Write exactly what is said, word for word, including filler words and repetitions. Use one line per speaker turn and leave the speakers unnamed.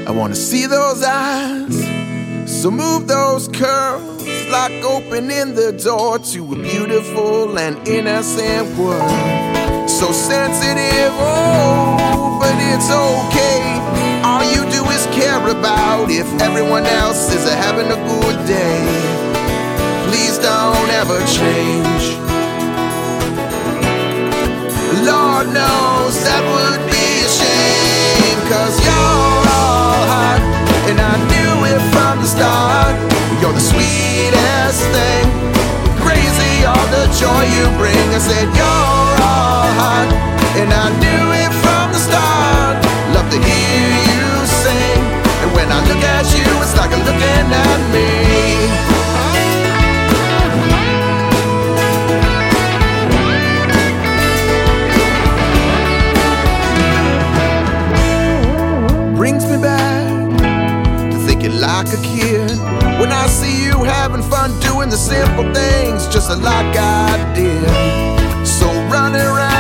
I wanna see those eyes, so move those curls, like opening the door to a beautiful and innocent world. So sensitive, oh, but it's okay. All you do is care about if everyone else is having a good day. Please don't ever change. Lord knows that would be a shame, 'cause you're all hot, and I knew it from the start. You're the sweetest thing, crazy all the joy you bring. I said you're all hot, and I knew it from the start. Love to hear you sing, and when I look at you, it's like I'm looking at me. Brings me back to thinking like a kid, when I see you having fun doing the simple things just like I did. So running around